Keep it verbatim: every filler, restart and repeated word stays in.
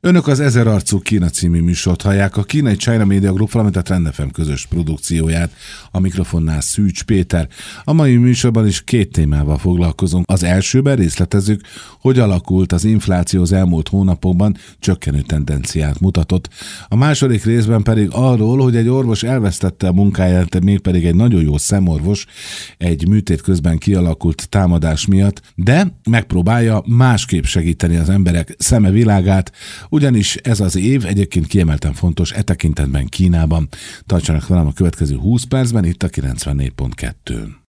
Önök az Ezer arcú Kína című műsort hallják, a kínai China Media Group, valamint a Trend ef em közös produkcióját. A mikrofonnál Szűcs Péter. A mai műsorban is két témával foglalkozunk. Az elsőben részletezzük, hogy alakult az infláció az elmúlt hónapokban, csökkenő tendenciát mutatott. A második részben pedig arról, hogy egy orvos elvesztette a munkáját, mégpedig egy nagyon jó szemorvos egy műtét közben kialakult támadás miatt, de megpróbálja másképp segíteni az emberek szeme világát, ugyanis ez az év egyébként kiemelten fontos e tekintetben Kínában. Tartsanak velem a következő húsz percben itt a kilencvennégy pont kettőn.